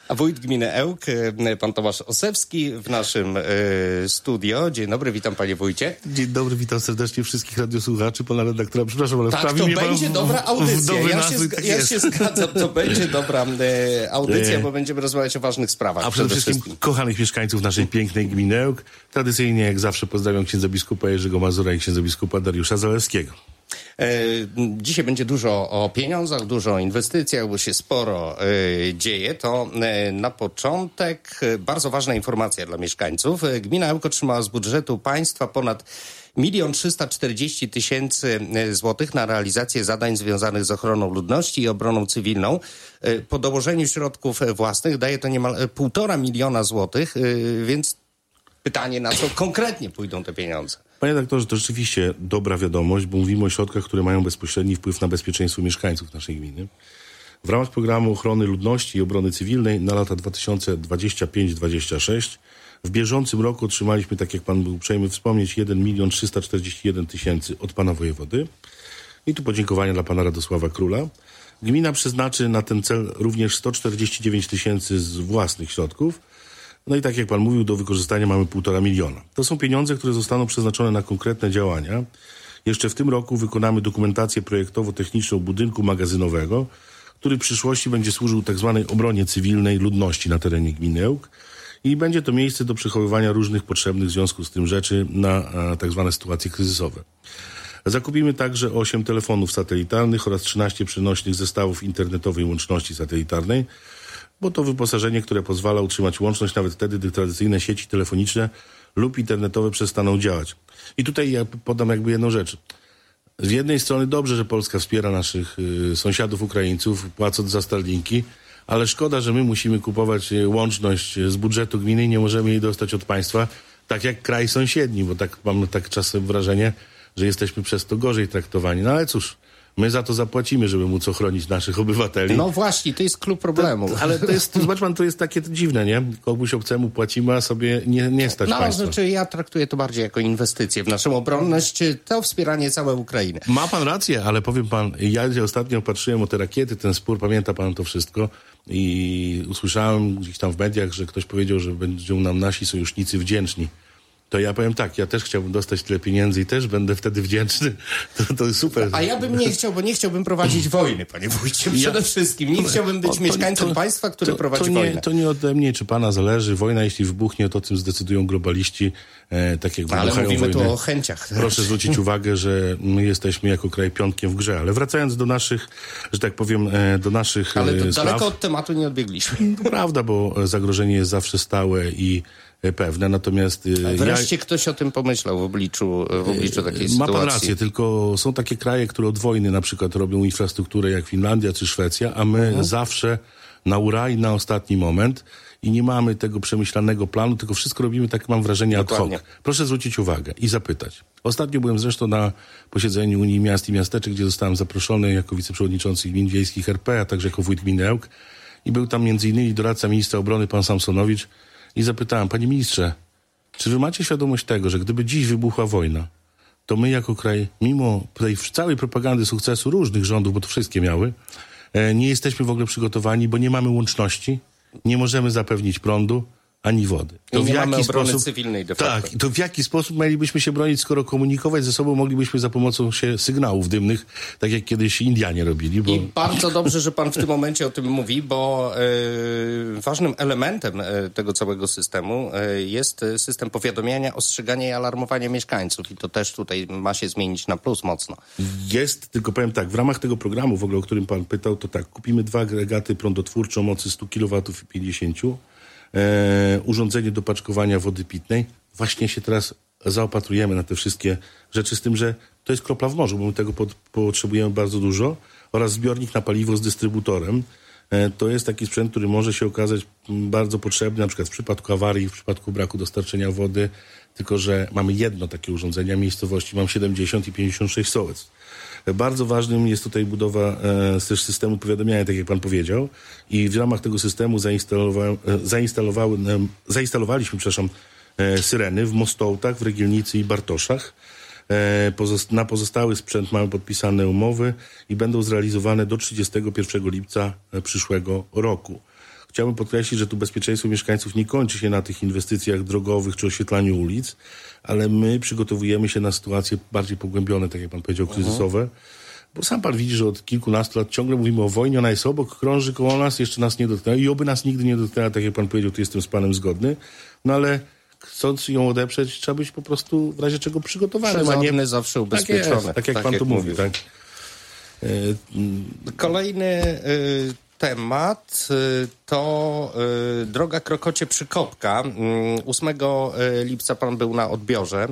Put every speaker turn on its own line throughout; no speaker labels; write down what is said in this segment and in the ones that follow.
A wójt gminy Ełk, pan Tomasz Osewski w naszym studio. Dzień dobry, witam panie wójcie.
Dzień dobry, witam serdecznie wszystkich radiosłuchaczy, pana redaktora. Przepraszam, ale
tak,
wprawi
to
mnie
będzie
pan
dobra audycja. Ja
jest.
się zgadzam, to będzie dobra audycja, bo będziemy rozmawiać o ważnych sprawach.
A przede wszystkim kochanych mieszkańców naszej pięknej gminy Ełk. Tradycyjnie, jak zawsze, pozdrawiam księdza biskupa Jerzego Mazura i księdza biskupa Dariusza Zalewskiego.
Dzisiaj będzie dużo o pieniądzach, dużo o inwestycjach, bo się sporo dzieje. To na początek bardzo ważna informacja dla mieszkańców. Gmina Ełk otrzymała z budżetu państwa ponad 1 340 000 złotych na realizację zadań związanych z ochroną ludności i obroną cywilną. Po dołożeniu środków własnych daje to niemal 1,5 miliona złotych, więc pytanie, na co konkretnie pójdą te pieniądze?
Panie redaktorze, to rzeczywiście dobra wiadomość, bo mówimy o środkach, które mają bezpośredni wpływ na bezpieczeństwo mieszkańców naszej gminy. W ramach programu ochrony ludności i obrony cywilnej na lata 2025-2026 w bieżącym roku otrzymaliśmy, tak jak pan był uprzejmy wspomnieć, 1 341 000 od pana wojewody. I tu podziękowania dla pana Radosława Króla. Gmina przeznaczy na ten cel również 149 000 z własnych środków. No i tak jak pan mówił, do wykorzystania mamy 1,5 miliona. To są pieniądze, które zostaną przeznaczone na konkretne działania. Jeszcze w tym roku wykonamy dokumentację projektowo-techniczną budynku magazynowego, który w przyszłości będzie służył tak zwanej obronie cywilnej ludności na terenie gminy Ełk. I będzie to miejsce do przechowywania różnych potrzebnych w związku z tym rzeczy na tak zwane sytuacje kryzysowe. Zakupimy także 8 telefonów satelitarnych oraz 13 przenośnych zestawów internetowej łączności satelitarnej, bo to wyposażenie, które pozwala utrzymać łączność nawet wtedy, gdy tradycyjne sieci telefoniczne lub internetowe przestaną działać. I tutaj ja podam jakby jedną rzecz. Z jednej strony dobrze, że Polska wspiera naszych sąsiadów Ukraińców, płacąc za Starlinki, ale szkoda, że my musimy kupować łączność z budżetu gminy i nie możemy jej dostać od państwa, tak jak kraj sąsiedni, bo tak mamy tak czasem wrażenie, że jesteśmy przez to gorzej traktowani. No ale cóż, my za to zapłacimy, żeby móc ochronić naszych obywateli.
No właśnie, to jest klucz problemu.
Ale to jest, zobacz pan, to jest takie dziwne, nie? Komuś obcemu płacimy, a sobie nie stać państwa.
Znaczy ja traktuję to bardziej jako inwestycję w naszą obronność, to wspieranie całej Ukrainy.
Ma pan rację, ale powiem pan, ja ostatnio patrzyłem o te rakiety, ten spór, pamięta pan to wszystko i usłyszałem gdzieś tam w mediach, że ktoś powiedział, że będą nam nasi sojusznicy wdzięczni. To ja powiem tak, ja też chciałbym dostać tyle pieniędzy i też będę wtedy wdzięczny. To jest super.
A ja bym nie chciał, bo nie chciałbym prowadzić wojny, panie wójcie, przede wszystkim. Nie chciałbym być mieszkańcem państwa, który prowadzi wojnę.
To nie ode mnie, czy pana zależy. Wojna, jeśli wybuchnie, to o tym zdecydują globaliści, tak jak wybuchają
ale mówimy
wojny.
Tu o chęciach.
Proszę zwrócić uwagę, że my jesteśmy jako kraj piątkiem w grze. Ale wracając do naszych, że tak powiem, do naszych
ale to
spraw,
daleko od tematu nie odbiegliśmy.
To prawda, bo zagrożenie jest zawsze stałe i pewne, natomiast...
Wreszcie ktoś o tym pomyślał w obliczu takiej sytuacji.
Ma pan rację, tylko są takie kraje, które od wojny na przykład robią infrastrukturę jak Finlandia czy Szwecja, a my zawsze na ura i na ostatni moment i nie mamy tego przemyślanego planu, tylko wszystko robimy, tak mam wrażenie, ad hoc. Proszę zwrócić uwagę i zapytać. Ostatnio byłem zresztą na posiedzeniu Unii Miast i Miasteczek, gdzie zostałem zaproszony jako wiceprzewodniczący gmin wiejskich RP, a także jako wójt gminy Ełk i był tam m.in. doradca ministra obrony pan Samsonowicz. I zapytałem, panie ministrze, czy wy macie świadomość tego, że gdyby dziś wybuchła wojna, to my jako kraj, mimo tej całej propagandy sukcesu różnych rządów, bo to wszystkie miały, nie jesteśmy w ogóle przygotowani, bo nie mamy łączności, nie możemy zapewnić prądu ani wody.
To nie mamy obrony cywilnej de facto.
Tak, to w jaki sposób mielibyśmy się bronić, skoro komunikować ze sobą moglibyśmy za pomocą sygnałów dymnych, tak jak kiedyś Indianie robili. Bo...
I bardzo dobrze, że pan w tym momencie o tym mówi, bo ważnym elementem tego całego systemu jest system powiadamiania, ostrzegania i alarmowania mieszkańców. I to też tutaj ma się zmienić na plus mocno.
Jest, tylko powiem tak, w ramach tego programu w ogóle, o którym pan pytał, to tak, kupimy 2 agregaty prądotwórcze o mocy 100 kW i 50 urządzenie do paczkowania wody pitnej. Właśnie się teraz zaopatrujemy na te wszystkie rzeczy, z tym, że to jest kropla w morzu, bo my tego potrzebujemy bardzo dużo, oraz zbiornik na paliwo z dystrybutorem. To jest taki sprzęt, który może się okazać bardzo potrzebny, na przykład w przypadku awarii, w przypadku braku dostarczenia wody, tylko że mamy jedno takie urządzenie, a miejscowości mam 70 i 56 sołectw. Bardzo ważnym jest tutaj budowa też systemu powiadamiania, tak jak pan powiedział. I w ramach tego systemu zainstalowaliśmy syreny w Mostołtach, w Rygielnicy i Bartoszach. Na pozostały sprzęt mamy podpisane umowy i będą zrealizowane do 31 lipca przyszłego roku. chciałbym podkreślić, że tu bezpieczeństwo mieszkańców nie kończy się na tych inwestycjach drogowych czy oświetlaniu ulic, ale my przygotowujemy się na sytuacje bardziej pogłębione, tak jak pan powiedział, kryzysowe. Bo sam pan widzi, że od kilkunastu lat ciągle mówimy o wojnie, ona jest obok, krąży koło nas, jeszcze nas nie dotknęła i oby nas nigdy nie dotknęła, tak jak pan powiedział, tu jestem z panem zgodny. No ale chcąc ją odeprzeć, trzeba być po prostu w razie czego przygotowanym, a nie
zawsze ubezpieczony.
Tak jest, tak jak pan tu mówi. Tak?
Kolejny temat to droga Krokocie-Przykopka. 8 lipca pan był na odbiorze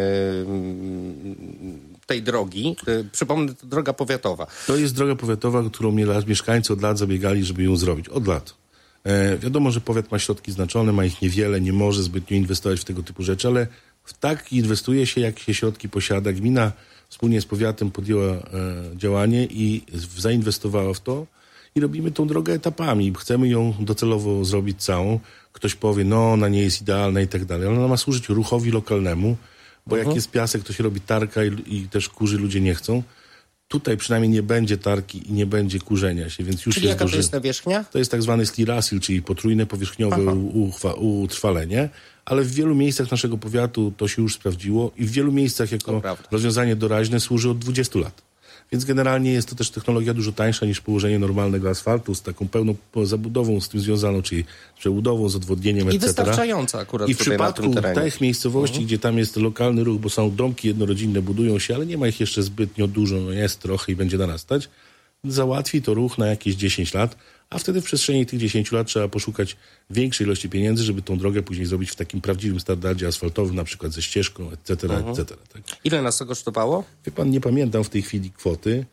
tej drogi. Przypomnę, to droga powiatowa.
To jest droga powiatowa, którą mieszkańcy od lat zabiegali, żeby ją zrobić. Od lat. Wiadomo, że powiat ma środki znaczone, ma ich niewiele, nie może zbytnio inwestować w tego typu rzeczy, ale tak inwestuje się, jak się środki posiada. Gmina wspólnie z powiatem podjęła działanie i zainwestowała w to i robimy tą drogę etapami. Chcemy ją docelowo zrobić całą. Ktoś powie, no ona nie jest idealna i tak dalej, ale ona ma służyć ruchowi lokalnemu, bo jak jest piasek, to się robi tarka i też kurzy ludzie nie chcą. Tutaj przynajmniej nie będzie tarki i nie będzie kurzenia się, więc już
czyli
jest
jaka to jest nawierzchnia?
To jest tak zwany slirasil, czyli potrójne powierzchniowe utrwalenie, ale w wielu miejscach naszego powiatu to się już sprawdziło i w wielu miejscach jako rozwiązanie doraźne służy od 20 lat. Więc generalnie jest to też technologia dużo tańsza niż położenie normalnego asfaltu z taką pełną zabudową z tym związaną, czyli z przebudową, z odwodnieniem, etc.
I wystarczająca akurat
i w przypadku tych miejscowości, gdzie tam jest lokalny ruch, bo są domki jednorodzinne, budują się, ale nie ma ich jeszcze zbytnio dużo, no jest trochę i będzie narastać, załatwi to ruch na jakieś 10 lat, a wtedy w przestrzeni tych 10 lat trzeba poszukać większej ilości pieniędzy, żeby tą drogę później zrobić w takim prawdziwym standardzie asfaltowym, na przykład ze ścieżką, etc., etc. Tak.
Ile nas to kosztowało?
Wie pan, nie pamiętam w tej chwili kwoty.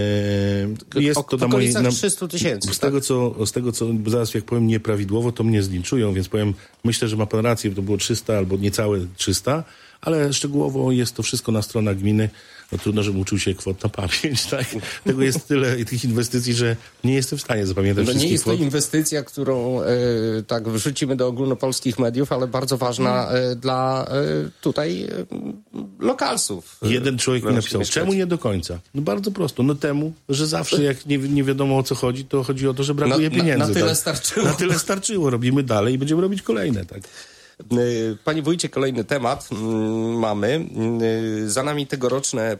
Jest to
w okolicach 300 tysięcy.
Z tego, co zaraz jak powiem nieprawidłowo, to mnie zlinczują, więc powiem, myślę, że ma pan rację, to było 300 albo niecałe 300, ale szczegółowo jest to wszystko na stronach gminy. No trudno, żebym uczył się kwot na pamięć, tak? Tego jest tyle tych inwestycji, że nie jestem w stanie zapamiętać wszystkich
nie jest
kwot.
to inwestycja, którą tak wrzucimy do ogólnopolskich mediów, ale bardzo ważna dla tutaj lokalsów.
Jeden człowiek mi napisał, czemu nie do końca? No bardzo prosto, no temu, że zawsze jak nie wiadomo o co chodzi, to chodzi o to, że brakuje pieniędzy.
Na tyle
tak?
starczyło.
Na tyle starczyło, robimy dalej i będziemy robić kolejne, tak?
Panie wójcie, kolejny temat mamy. Za nami tegoroczne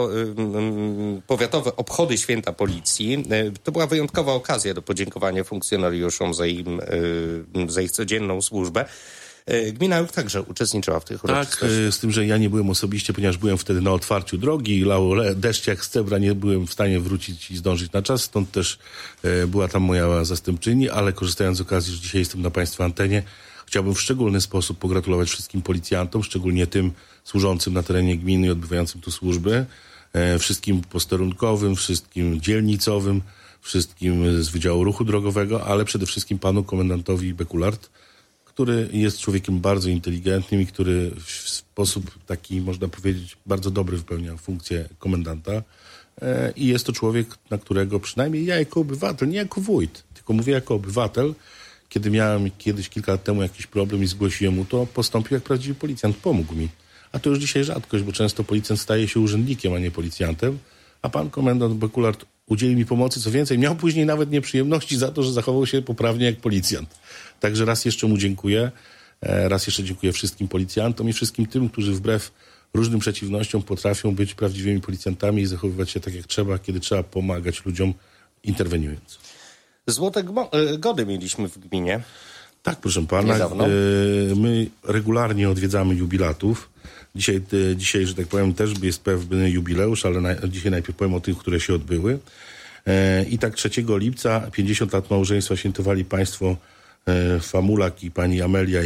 powiatowe obchody Święta Policji. To była wyjątkowa okazja do podziękowania funkcjonariuszom za ich codzienną służbę. Gmina Ełk także uczestniczyła w tych uroczystościach.
Tak, z tym, że ja nie byłem osobiście, ponieważ byłem wtedy na otwarciu drogi i lało deszcz jak z cebra, nie byłem w stanie wrócić i zdążyć na czas, stąd też była tam moja zastępczyni, ale korzystając z okazji, że dzisiaj jestem na państwa antenie, chciałbym w szczególny sposób pogratulować wszystkim policjantom, szczególnie tym służącym na terenie gminy i odbywającym tu służby, wszystkim posterunkowym, wszystkim dzielnicowym, wszystkim z Wydziału Ruchu Drogowego, ale przede wszystkim panu komendantowi Bekulart, który jest człowiekiem bardzo inteligentnym i który w sposób taki, można powiedzieć, bardzo dobry wypełnia funkcję komendanta. I jest to człowiek, na którego przynajmniej ja jako obywatel, nie jako wójt, tylko mówię jako obywatel, kiedy miałem kiedyś kilka lat temu jakiś problem i zgłosiłem mu to, postąpił jak prawdziwy policjant, pomógł mi. A to już dzisiaj rzadkość, bo często policjant staje się urzędnikiem, a nie policjantem, a pan komendant Bekulart udzielił mi pomocy, co więcej, miał później nawet nieprzyjemności za to, że zachował się poprawnie jak policjant. Także raz jeszcze mu dziękuję. Raz jeszcze dziękuję wszystkim policjantom i wszystkim tym, którzy wbrew różnym przeciwnościom potrafią być prawdziwymi policjantami i zachowywać się tak jak trzeba, kiedy trzeba pomagać ludziom, interweniując.
Złote gody mieliśmy w gminie.
Tak, proszę pana.
Niedawno.
My regularnie odwiedzamy jubilatów. Dzisiaj, że tak powiem, też jest pewny jubileusz, ale dzisiaj najpierw powiem o tych, które się odbyły. I tak 3 lipca 50 lat małżeństwa świętowali państwo Famulak i pani Amelia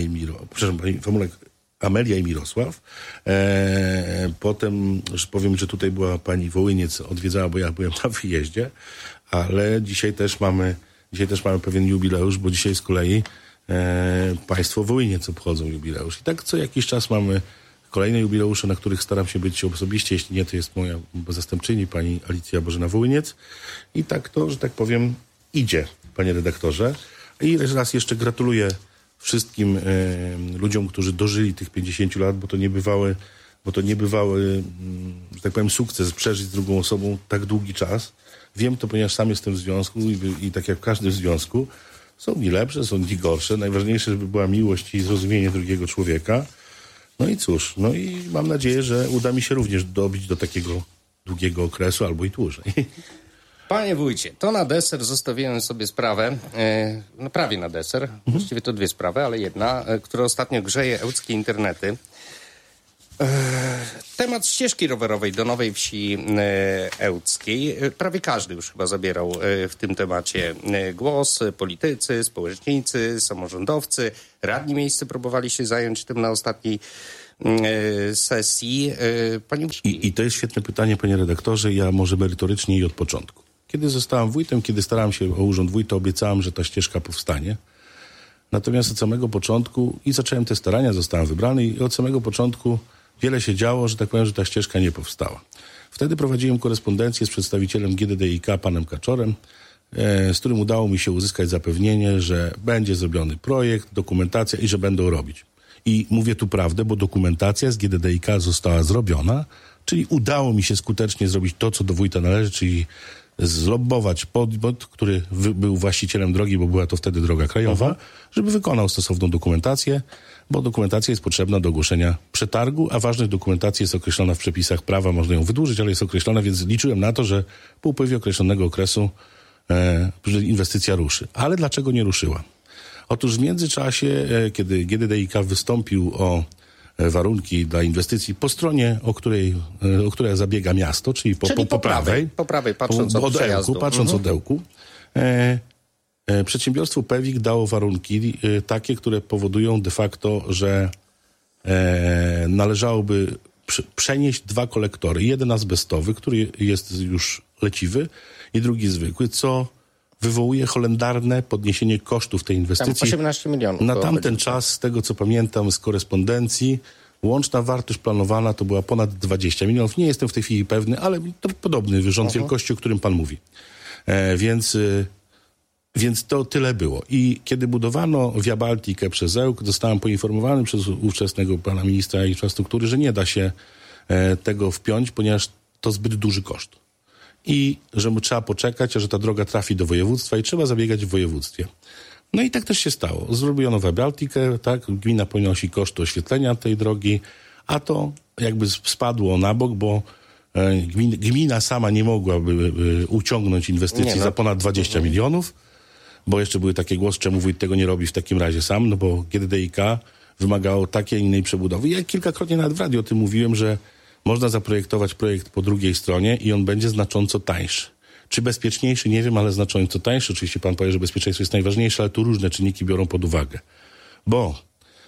i Mirosław. Potem, już powiem, że tutaj była pani Wołyniec, odwiedzała, bo ja byłem na wyjeździe, ale dzisiaj też mamy pewien jubileusz, bo dzisiaj z kolei państwo Wołyniec obchodzą jubileusz. I tak co jakiś czas mamy kolejne jubileusze, na których staram się być osobiście, jeśli nie, to jest moja zastępczyni, pani Alicja Bożena Wołyniec. I tak to, że tak powiem, idzie, panie redaktorze. I raz jeszcze gratuluję wszystkim ludziom, którzy dożyli tych 50 lat, bo to niebywały, że tak powiem, sukces przeżyć z drugą osobą tak długi czas. Wiem to, ponieważ sam jestem w związku i tak jak w każdym związku, Są dni lepsze, są dni gorsze. Najważniejsze, żeby była miłość i zrozumienie drugiego człowieka. No i cóż, no i mam nadzieję, że uda mi się również dobić do takiego długiego okresu albo i dłużej.
Panie wójcie, to na deser zostawiłem sobie sprawę, no prawie na deser, właściwie to dwie sprawy, ale jedna, która ostatnio grzeje ełckie internety. Temat ścieżki rowerowej do Nowej Wsi Ełckiej. Prawie każdy już chyba zabierał w tym temacie głos. Politycy, społecznicy, samorządowcy, radni miejscy próbowali się zająć tym na ostatniej sesji.
I to jest świetne pytanie, panie redaktorze. Ja może merytorycznie i od początku. Kiedy zostałem wójtem, kiedy starałem się o urząd wójta, obiecałem, że ta ścieżka powstanie. Natomiast od samego początku i zacząłem te starania, zostałem wybrany i od samego początku wiele się działo, że tak powiem, że ta ścieżka nie powstała. Wtedy prowadziłem korespondencję z przedstawicielem GDDiK, panem Kaczorem, z którym udało mi się uzyskać zapewnienie, że będzie zrobiony projekt, dokumentacja i że będą robić. I mówię tu prawdę, bo dokumentacja z GDDiK została zrobiona, czyli udało mi się skutecznie zrobić to, co do wójta należy, czyli zlobbować podmiot, który był właścicielem drogi, bo była to wtedy droga krajowa, żeby wykonał stosowną dokumentację, bo dokumentacja jest potrzebna do ogłoszenia przetargu, a ważność dokumentacji jest określona w przepisach prawa, można ją wydłużyć, ale jest określona, więc liczyłem na to, że po upływie określonego okresu inwestycja ruszy. Ale dlaczego nie ruszyła? Otóż w międzyczasie, kiedy GDDiK wystąpił o warunki dla inwestycji po stronie, o której zabiega miasto, czyli po prawej.
Po prawej, patrząc od przejazdu.
Patrząc od Ełku. Przedsiębiorstwo Pewik dało warunki takie, które powodują de facto, że należałoby przenieść dwa kolektory. Jeden azbestowy, który jest już leciwy i drugi zwykły, co wywołuje holendarne podniesienie kosztów tej inwestycji.
Tam 18 milionów.
Na tamten czas, z tego co pamiętam z korespondencji, łączna wartość planowana to była ponad 20 milionów. Nie jestem w tej chwili pewny, ale to podobny rząd wielkości, o którym pan mówi. Więc to tyle było. I kiedy budowano Via Baltikę przez Ełk, zostałem poinformowany przez ówczesnego pana ministra infrastruktury, że nie da się tego wpiąć, ponieważ to zbyt duży koszt. I że trzeba poczekać, że ta droga trafi do województwa i trzeba zabiegać w województwie. No i tak też się stało. Zrobiono Via Baltikę, tak? Gmina ponosi koszty oświetlenia tej drogi, a to jakby spadło na bok, bo gmina sama nie mogłaby uciągnąć inwestycji za ponad 20 milionów, bo jeszcze były takie głosy, czemu wójt tego nie robi w takim razie sam, no bo GDDiK wymagało takiej innej przebudowy. Ja kilkakrotnie nawet w radiu o tym mówiłem, że można zaprojektować projekt po drugiej stronie i on będzie znacząco tańszy. Czy bezpieczniejszy? Nie wiem, ale znacząco tańszy. Oczywiście pan powie, że bezpieczeństwo jest najważniejsze, ale tu różne czynniki biorą pod uwagę. Bo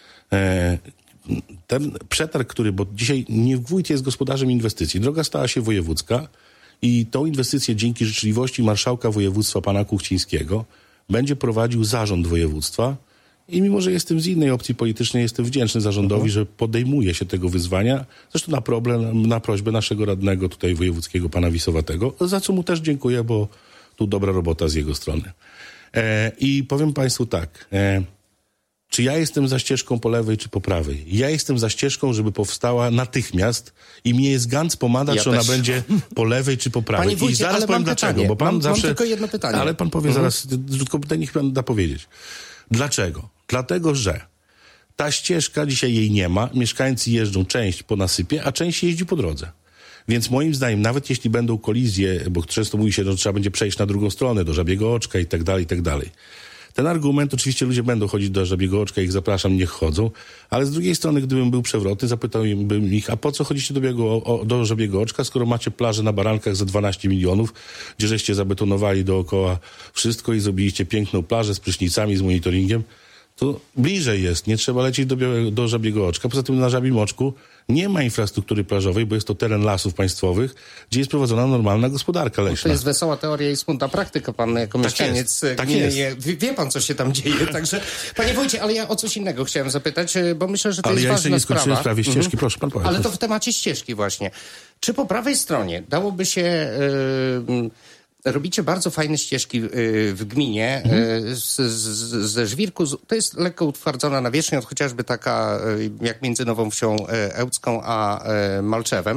ten przetarg, bo dzisiaj nie wójt jest gospodarzem inwestycji. Droga stała się wojewódzka i tą inwestycję dzięki życzliwości marszałka województwa pana Kuchcińskiego będzie prowadził zarząd województwa. I mimo, że jestem z innej opcji politycznej, jestem wdzięczny zarządowi, że podejmuje się tego wyzwania. Zresztą na prośbę naszego radnego tutaj wojewódzkiego, pana Wisowatego, za co mu też dziękuję, bo tu dobra robota z jego strony. I powiem państwu tak, czy ja jestem za ścieżką po lewej, czy po prawej? Ja jestem za ścieżką, żeby powstała natychmiast i mnie jest ganz pomada, czy ona będzie po lewej, czy po prawej.
Panie wójcie,
i zaraz powiem dlaczego,
pytanie.
bo pan zawsze...
Mam tylko jedno pytanie.
Ale pan powie zaraz, tylko niech pan da powiedzieć. Dlaczego? Dlatego, że ta ścieżka, dzisiaj jej nie ma, mieszkańcy jeżdżą część po nasypie, a część jeździ po drodze. Więc moim zdaniem, nawet jeśli będą kolizje, bo często mówi się, że trzeba będzie przejść na drugą stronę, do Żabiego Oczka i tak dalej. Ten argument, oczywiście ludzie będą chodzić do Żabiego Oczka, ich zapraszam, niech chodzą, ale z drugiej strony, gdybym był przewrotny, zapytałbym ich, a po co chodzicie do Żabiego Oczka, skoro macie plażę na Barankach za 12 milionów, gdzie żeście zabetonowali dookoła wszystko i zrobiliście piękną plażę z prysznicami, z monitoringiem, to bliżej jest, nie trzeba lecieć do Żabiego Oczka. Poza tym na Żabim Oczku nie ma infrastruktury plażowej, bo jest to teren lasów państwowych, gdzie jest prowadzona normalna gospodarka leśna.
To jest wesoła teoria i smutna praktyka, pan jako mieszkaniec gminy. Wie pan, co się tam dzieje. Także, panie wójcie, ale ja o coś innego chciałem zapytać, bo myślę, że to jest ważna sprawa. Ale ja jeszcze nie skończyłem w sprawie ścieżki, proszę pan powiedzieć.
Ale
to w temacie ścieżki właśnie. Czy po prawej stronie dałoby się... Robicie bardzo fajne ścieżki w gminie ze żwirku. To jest lekko utwardzona nawierzchnia, chociażby taka jak między Nową Wsią Ełcką a Malczewem.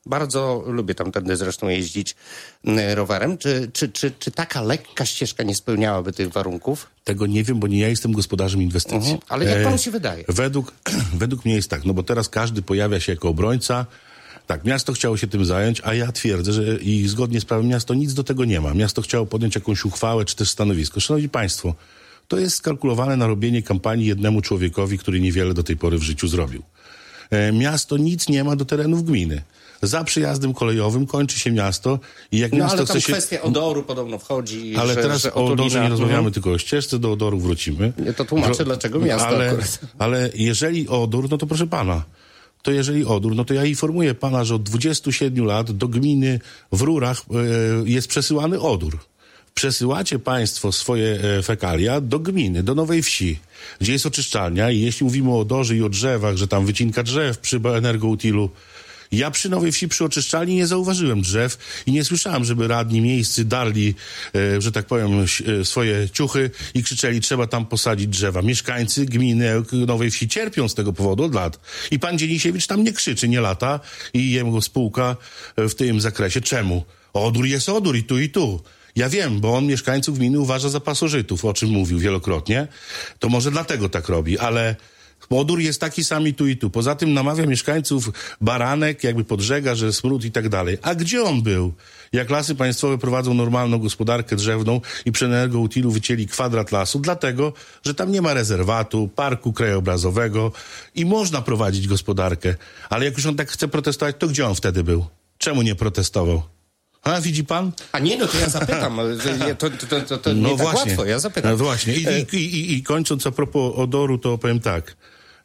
Bardzo lubię tamtędy zresztą jeździć rowerem. Czy taka lekka ścieżka nie spełniałaby tych warunków?
Tego nie wiem, bo nie ja jestem gospodarzem inwestycji.
Ale jak panu się wydaje?
Według mnie jest tak, no bo teraz każdy pojawia się jako obrońca. Tak, miasto chciało się tym zająć, a ja twierdzę, że i zgodnie z prawem miasto nic do tego nie ma. Miasto chciało podjąć jakąś uchwałę czy też stanowisko. Szanowni Państwo, to jest skalkulowane na robienie kampanii jednemu człowiekowi, który niewiele do tej pory w życiu zrobił. Miasto nic nie ma do terenów gminy. Za przejazdem kolejowym kończy się miasto i jak miasto
ale tam
chce się...
kwestia odoru podobno wchodzi.
Ale teraz
że
o odorze nie rozmawiamy,
Mhm.
tylko o ścieżce do odoru wrócimy.
Nie, to tłumaczę, dlaczego miasto akurat.
Ale jeżeli odór, no to proszę pana, to jeżeli odór, no to ja informuję pana, że od 27 lat do gminy w Rurach jest przesyłany odór. Przesyłacie państwo swoje fekalia do gminy, do Nowej Wsi, gdzie jest oczyszczalnia i jeśli mówimy o odorze i o drzewach, że tam wycinka drzew przy Energoutilu, ja przy Nowej Wsi, przy oczyszczalni nie zauważyłem drzew i nie słyszałem, żeby radni miejscy darli, że tak powiem, swoje ciuchy i krzyczeli, trzeba tam posadzić drzewa. Mieszkańcy gminy Nowej Wsi cierpią z tego powodu od lat. I pan Dzienisiewicz tam nie krzyczy, nie lata i jego spółka w tym zakresie. Czemu? Odór jest odór i tu, i tu. Ja wiem, bo on mieszkańców gminy uważa za pasożytów, o czym mówił wielokrotnie. To może dlatego tak robi, ale odór jest taki sam i tu. Poza tym namawia mieszkańców Baranek, jakby podżega, że smród i tak dalej. A gdzie on był? Jak Lasy Państwowe prowadzą normalną gospodarkę drzewną i przy Energoutilu wycięli kwadrat lasu, dlatego, że tam nie ma rezerwatu, parku krajobrazowego i można prowadzić gospodarkę. Ale jak już on tak chce protestować, to gdzie on wtedy był? Czemu nie protestował? A, widzi pan?
A nie, no to ja zapytam. To
no
nie
właśnie,
tak łatwo, ja zapytam.
No właśnie. I kończąc a propos odoru, to powiem tak.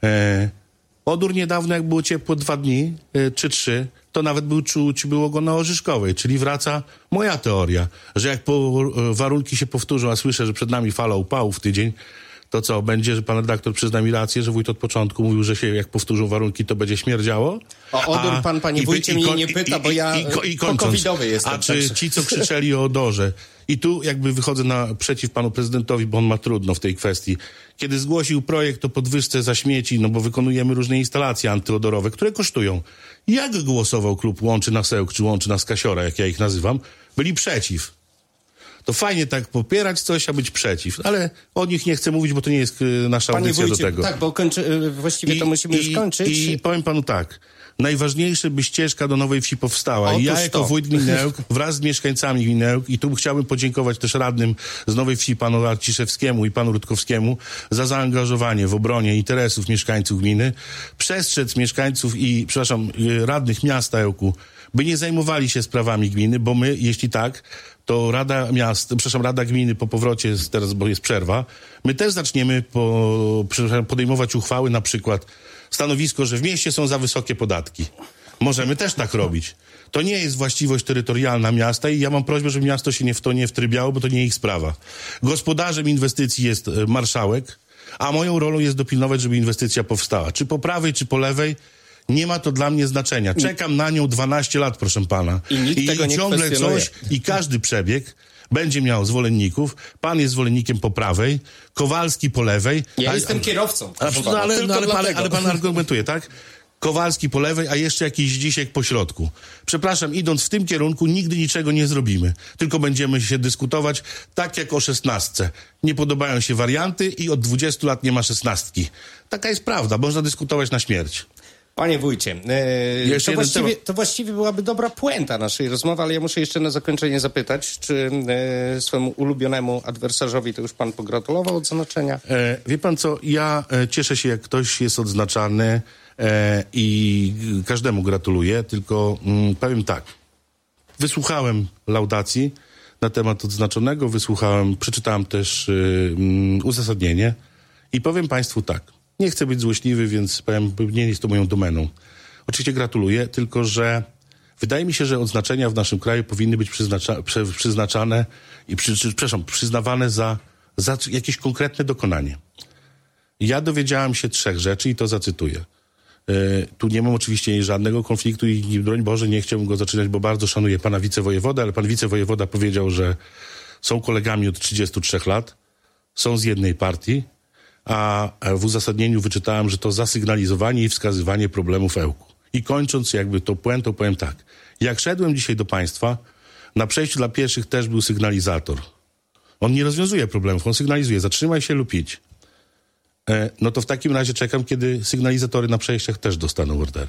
Odór niedawno, jak było ciepło 2 dni, czy 3, to nawet było go na Orzyszkowej, czyli wraca moja teoria, że jak warunki się powtórzą, a słyszę, że przed nami fala upałów tydzień, to co, będzie, że pan redaktor przyzna mi rację, że wójt od początku mówił, że się jak powtórzą warunki, to będzie śmierdziało?
O odór pan, panie wójcie, mnie nie pyta, bo ja covidowy jestem.
A czy ci, co krzyczeli o odorze, i tu jakby wychodzę naprzeciw panu prezydentowi, bo on ma trudno w tej kwestii. Kiedy zgłosił projekt o podwyżce za śmieci, no bo wykonujemy różne instalacje antyodorowe, które kosztują. Jak głosował klub Łączy Nas Ełk, czy Łączy Nas Kasiora, jak ja ich nazywam? Byli przeciw. To fajnie tak popierać coś, a być przeciw. Ale o nich nie chcę mówić, bo to nie jest nasza audycja do tego.
Tak, bo właściwie to musimy już kończyć.
I powiem panu tak. Najważniejsze, by ścieżka do Nowej Wsi powstała.
Otóż
I ja jako wójt gminy Ełk wraz z mieszkańcami gminy Ełk, i tu chciałbym podziękować też radnym z Nowej Wsi, panu Arciszewskiemu i panu Rutkowskiemu, za zaangażowanie w obronie interesów mieszkańców gminy, przestrzec mieszkańców i, radnych miasta Ełku, by nie zajmowali się sprawami gminy, bo my, jeśli tak, to Rada Gminy po powrocie, teraz, bo jest przerwa, my też zaczniemy podejmować uchwały, na przykład stanowisko, że w mieście są za wysokie podatki. Możemy też tak robić. To nie jest właściwość terytorialna miasta i ja mam prośbę, żeby miasto się w to nie wtrybiało, bo to nie ich sprawa. Gospodarzem inwestycji jest marszałek, a moją rolą jest dopilnować, żeby inwestycja powstała. Czy po prawej, czy po lewej, nie ma to dla mnie znaczenia. Czekam na nią 12 lat, proszę pana.
I nikt tego nie
ciągle
kwestionuje.
i każdy przebieg będzie miał zwolenników. Pan jest zwolennikiem po prawej, Kowalski po lewej.
Ja jestem kierowcą.
Ale pan argumentuje, tak? Kowalski po lewej, a jeszcze jakiś Dzisiek po środku. Przepraszam, idąc w tym kierunku, nigdy niczego nie zrobimy. Tylko będziemy się dyskutować tak jak o 16. Nie podobają się warianty i od 20 lat nie ma 16. Taka jest prawda, można dyskutować na śmierć.
Panie wójcie, to właściwie byłaby dobra puenta naszej rozmowy, ale ja muszę jeszcze na zakończenie zapytać, czy swemu ulubionemu adwersarzowi to już pan pogratulował odznaczenia?
Wie pan co, ja cieszę się, jak ktoś jest odznaczany i każdemu gratuluję, tylko powiem tak, wysłuchałem laudacji na temat odznaczonego, przeczytałem też uzasadnienie i powiem państwu tak. Nie chcę być złośliwy, więc powiem, nie jest to moją domeną. Oczywiście gratuluję, tylko że wydaje mi się, że odznaczenia w naszym kraju powinny być przyznaczane i przyznawane za jakieś konkretne dokonanie. Ja dowiedziałem się 3 rzeczy i to zacytuję. Tu nie mam oczywiście żadnego konfliktu i broń Boże, nie chciałbym go zaczynać, bo bardzo szanuję pana wicewojewodę, ale pan wicewojewoda powiedział, że są kolegami od 33 lat, są z jednej partii, a w uzasadnieniu wyczytałem, że to zasygnalizowanie i wskazywanie problemów Ełku. I kończąc jakby to puentą, powiem tak. Jak szedłem dzisiaj do państwa, na przejściu dla pieszych też był sygnalizator. On nie rozwiązuje problemów, on sygnalizuje, zatrzymaj się lub idź. No to w takim razie czekam, kiedy sygnalizatory na przejściach też dostaną ordery.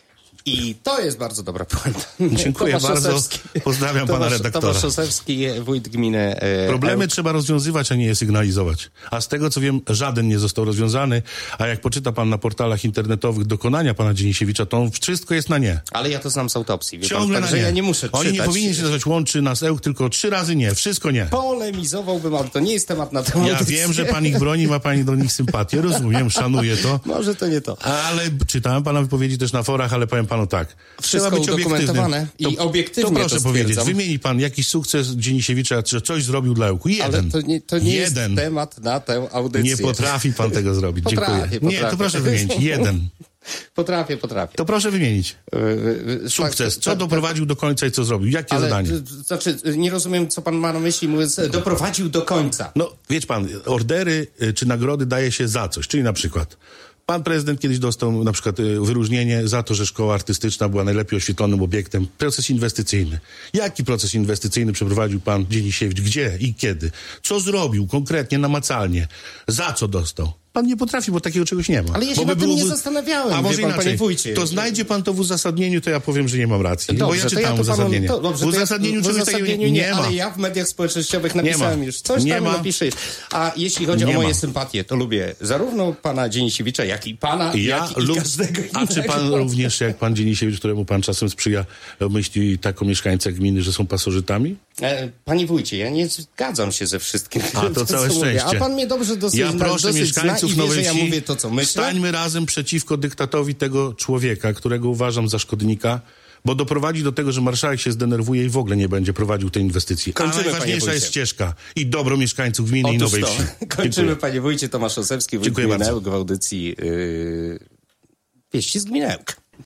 I to jest bardzo dobra puenta.
Dziękuję bardzo. Pozdrawiam pana redaktora.
Tomasz Szosewski, wójt gminy.
Problemy trzeba rozwiązywać, a nie je sygnalizować. A z tego, co wiem, żaden nie został rozwiązany. A jak poczyta pan na portalach internetowych dokonania pana Dzienisiewicza, to wszystko jest na nie.
Ale ja to znam z autopsji. Wie
Ciągle
pan,
na
także
nie.
ja nie muszę
Oni
czytać.
nie powinni się nazywać łączy nas EłK, tylko 3 razy nie. Wszystko nie.
Polemizowałbym, ale to nie jest temat na tę
Ja
audycję.
wiem, że pan ich broni, ma pani do nich sympatię. Rozumiem, szanuję to.
Może to nie to.
Ale czytałem pana wypowiedzi też na forach, ale powiem panu tak.
Wszystko
Trzeba być
udokumentowane
obiektywnym.
i obiektywnie
to proszę
to
powiedzieć,
stwierdzam.
wymieni pan jakiś sukces Dzienisiewicza, że coś zrobił dla EłK-u. Jeden.
Ale to nie jest
Jeden.
temat na tę audycję.
Nie potrafi pan tego zrobić. Dziękuję. Nie, to proszę wymienić. Jeden.
Potrafię.
To proszę wymienić. Sukces. Co doprowadził do końca i co zrobił? Jakie zadanie?
Znaczy, nie rozumiem, co pan ma na myśli, mówiąc, doprowadził do końca.
No, wiecie pan, ordery czy nagrody daje się za coś. Czyli na przykład pan prezydent kiedyś dostał na przykład wyróżnienie za to, że szkoła artystyczna była najlepiej oświetlonym obiektem. Proces inwestycyjny. Jaki proces inwestycyjny przeprowadził pan Dzienisiewicz? Gdzie i kiedy? Co zrobił konkretnie, namacalnie? Za co dostał? Pan nie potrafi, bo takiego czegoś nie ma.
Ale ja się nad tym nie zastanawiałem,
A może
wie pan,
inaczej,
panie wójcie.
to znajdzie pan to w uzasadnieniu, to ja powiem, że nie mam racji.
Dobrze,
bo ja czytałem uzasadnienie. W uzasadnieniu czegoś takiego nie ma.
Ale ja w mediach społecznościowych napisałem już. Coś tam napiszesz. A jeśli chodzi o moje sympatie, to lubię zarówno pana Dzienisiewicza, jak i pana, jak i każdego innego.
A czy pan również, jak pan Dzienisiewicz, któremu pan czasem sprzyja, myśli tak o mieszkańcach gminy, że są pasożytami?
Panie wójcie, ja nie zgadzam się ze wszystkim.
A to całe szczęście.
A pan mnie dobrze dosyć
Ja proszę mieszkańców
zna i wie,
Nowej
że
Wsi,
ja mówię to, co myślę.
stańmy razem przeciwko dyktatowi tego człowieka, którego uważam za szkodnika, bo doprowadzi do tego, że marszałek się zdenerwuje i w ogóle nie będzie prowadził tej inwestycji.
Kończymy,
a najważniejsza jest ścieżka i dobro mieszkańców gminy i Nowej Wsi.
Kończymy,
Dziękuję.
panie wójcie. Tomasz Szosewski, wójt gminy Ełk w audycji Wieści z gminy Ełk.